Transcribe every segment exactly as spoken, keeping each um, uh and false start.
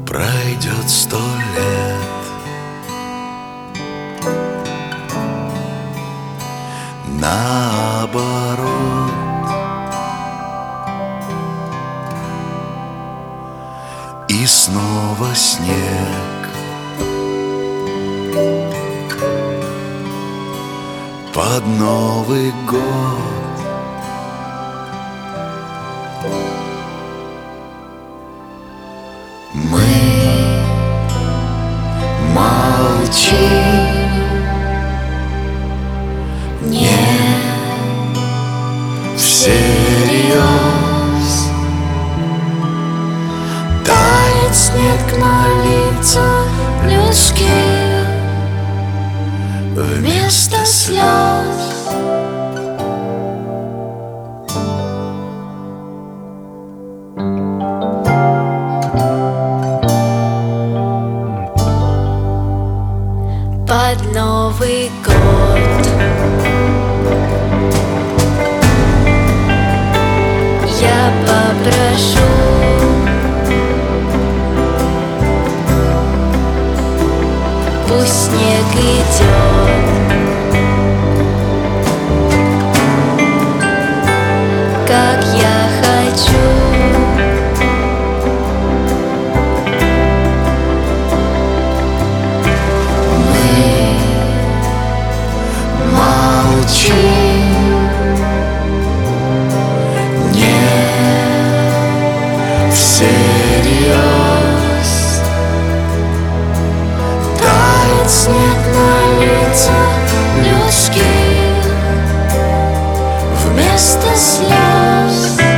Пройдет сто лет, наоборот, и снова снег под Новый год. Мы молчим, не всерьез. Тает снег на лицах людских вместо слез. Под Новый год я попрошу пусть снег идет, как я хочу. Не всерьез. Тает снег на лицах людских вместо слез.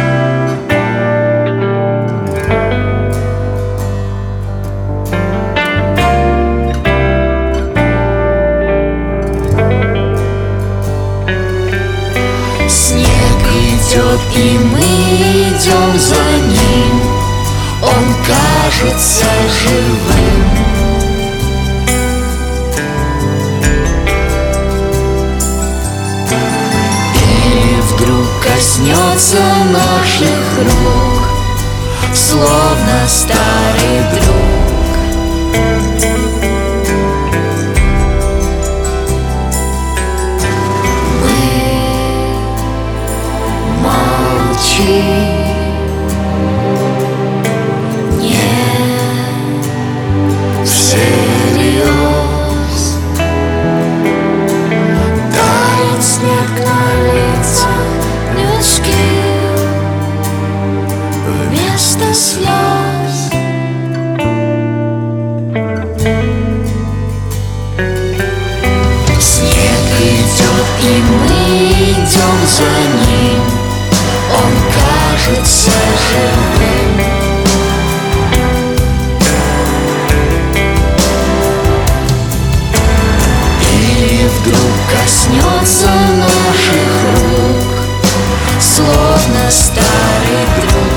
Снег идет, и мы идем за ним. Он кажется живым. Или вдруг коснется наших рук, словно старый друг. Не всерьез. Тает снег на лицах людских вместо слез. Снег идет, и мы идем за ним. Он кажется живым. Или вдруг коснется наших рук, словно старый друг.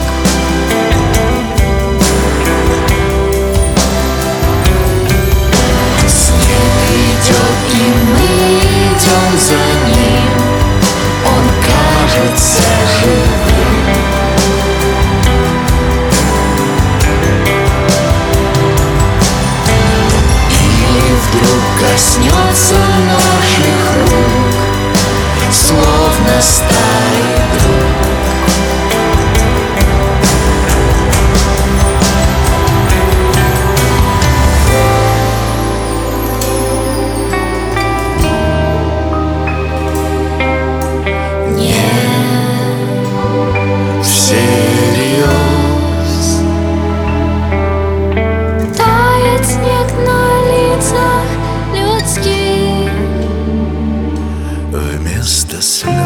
Снег идет, и мы идем за ним. Он кажется живым. Или вдруг коснется наших рук, словно старый друг. Всерьез. Тает снег на лицах людских Вместо слез.